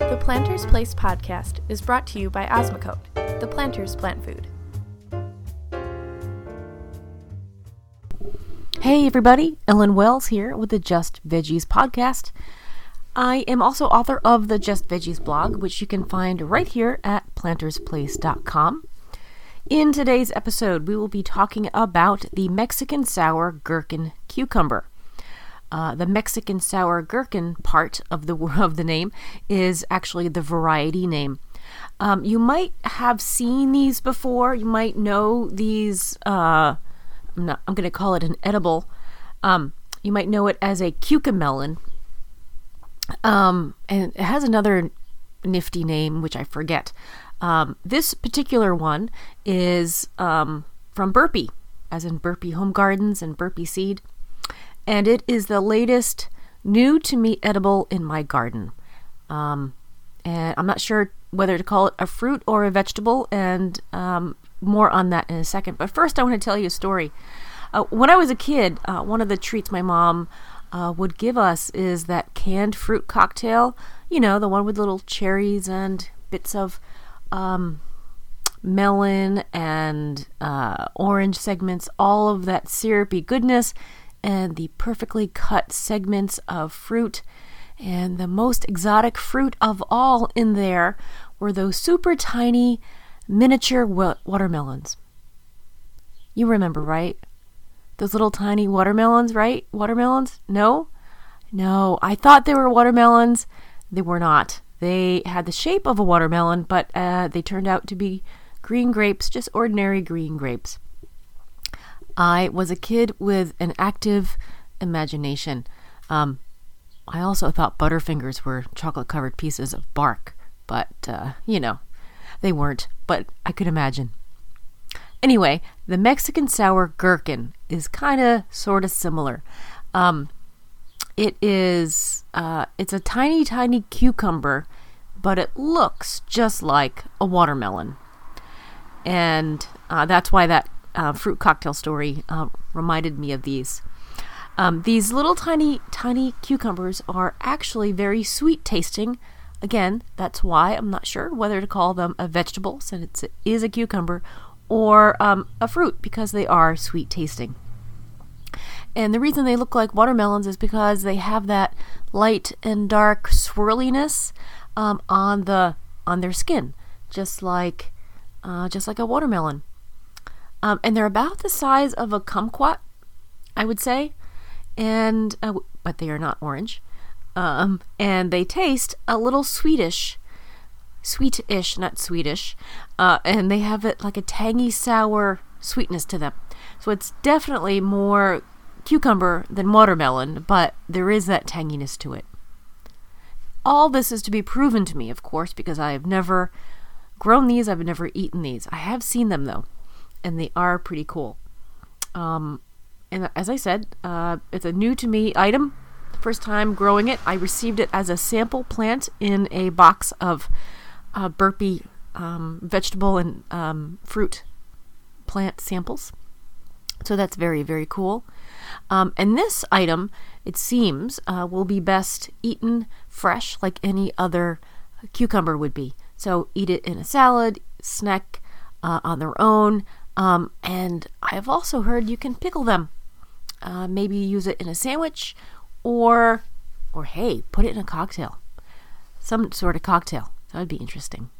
The Planter's Place podcast is brought to you by Osmocote, the Planter's Plant Food. Hey everybody, Ellen Wells here with the Just Veggies podcast. I am also author of the Just Veggies blog, which you can find right here at plantersplace.com. In today's episode, we will be talking about the Mexican sour gherkin cucumber. The Mexican sour gherkin part of the name is actually the variety name. You might have seen these before. You might know these. I'm going to call it an edible. You might know it as a cucamelon. And it has another nifty name, which I forget. This particular one is from Burpee, as in Burpee Home Gardens and Burpee Seed. And it is the latest new to me edible in my garden. And I'm not sure whether to call it a fruit or a vegetable, and more on that in a second. But first I want to tell you a story. When I was a kid, one of the treats my mom would give us is that canned fruit cocktail. You know, the one with little cherries and bits of melon and orange segments, all of that syrupy goodness, and the perfectly cut segments of fruit. And the most exotic fruit of all in there were those super tiny miniature watermelons. You remember, right? Those little tiny watermelons, right? Watermelons? No, I thought they were watermelons. They were not. They had the shape of a watermelon, but they turned out to be green grapes, just ordinary green grapes. I was a kid with an active imagination. I also thought Butterfingers were chocolate-covered pieces of bark, but, they weren't, but I could imagine. Anyway, the Mexican sour gherkin is kind of sort of similar. It's a tiny, tiny cucumber, but it looks just like a watermelon. And that's why that fruit cocktail story reminded me of these. These little tiny, tiny cucumbers are actually very sweet tasting. Again, that's why I'm not sure whether to call them a vegetable, since it is a cucumber, or a fruit, because they are sweet tasting. And the reason they look like watermelons is because they have that light and dark swirliness on their skin, just like a watermelon. And they're about the size of a kumquat, I would say, and but they are not orange. And they taste a little sweetish, not Swedish, and they have it like a tangy, sour sweetness to them. So it's definitely more cucumber than watermelon, but there is that tanginess to it. All this is to be proven to me, of course, because I have never grown these, I've never eaten these. I have seen them, though, and they are pretty cool. And as I said, it's a new-to-me item. First time growing it. I received it as a sample plant in a box of Burpee vegetable and fruit plant samples. So that's very, very cool. And this item, it seems, will be best eaten fresh like any other cucumber would be. So eat it in a salad, snack on their own. And I've also heard you can pickle them. Maybe use it in a sandwich, or hey, put it in a cocktail. Some sort of cocktail. That would be interesting.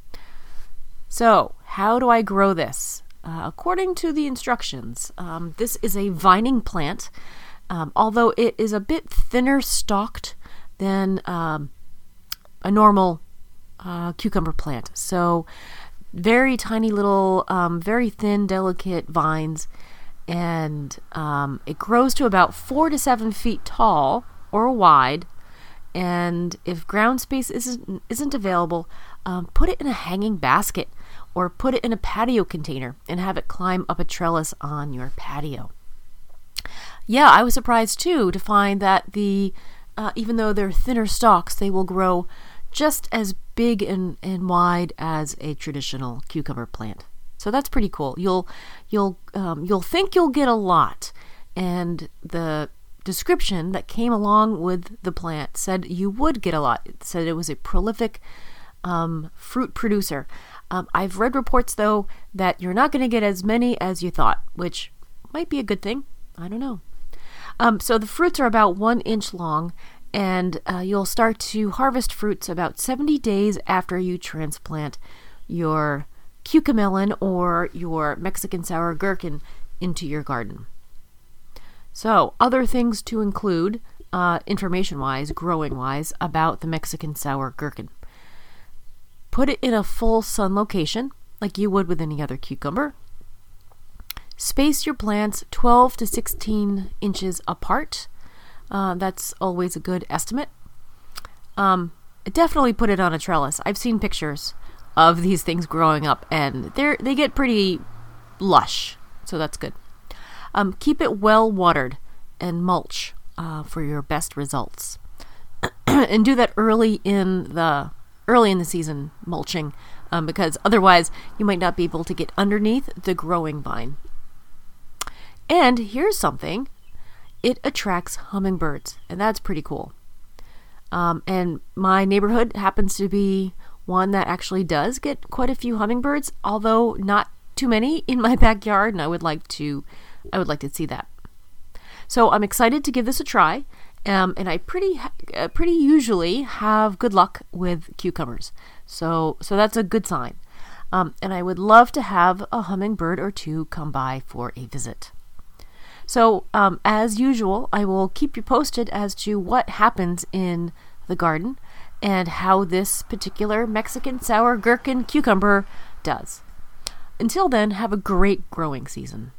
So, how do I grow this? According to the instructions, this is a vining plant, although it is a bit thinner stalked than a normal cucumber plant. So, very tiny little, very thin, delicate vines, and it grows to about 4 to 7 feet tall or wide. And if ground space isn't available, put it in a hanging basket or put it in a patio container and have it climb up a trellis on your patio. Yeah, I was surprised too to find that even though they're thinner stalks, they will grow just as big and wide as a traditional cucumber plant. So that's pretty cool. You'll think you'll get a lot, and the description that came along with the plant said you would get a lot. It said it was a prolific fruit producer. I've read reports, though, that you're not going to get as many as you thought, which might be a good thing. I don't know. So the fruits are about 1 inch long, and you'll start to harvest fruits about 70 days after you transplant your cucamelon or your Mexican sour gherkin into your garden. So, other things to include, information-wise, growing-wise, about the Mexican sour gherkin. Put it in a full sun location, like you would with any other cucumber. Space your plants 12 to 16 inches apart. That's always a good estimate. Definitely put it on a trellis. I've seen pictures of these things growing up, and they get pretty lush, so that's good. Keep it well watered and mulch for your best results. And do that early in the season mulching, because otherwise you might not be able to get underneath the growing vine. And here's something. It attracts hummingbirds, and that's pretty cool. And my neighborhood happens to be one that actually does get quite a few hummingbirds, although not too many in my backyard, and I would like to see that. So I'm excited to give this a try, and I pretty usually have good luck with cucumbers. So that's a good sign. And I would love to have a hummingbird or two come by for a visit. So as usual, I will keep you posted as to what happens in the garden and how this particular Mexican sour gherkin cucumber does. Until then, have a great growing season.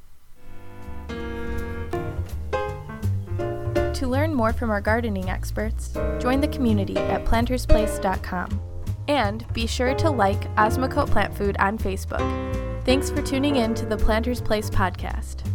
To learn more from our gardening experts, join the community at plantersplace.com. And be sure to like Osmocote Plant Food on Facebook. Thanks for tuning in to the Planters Place podcast.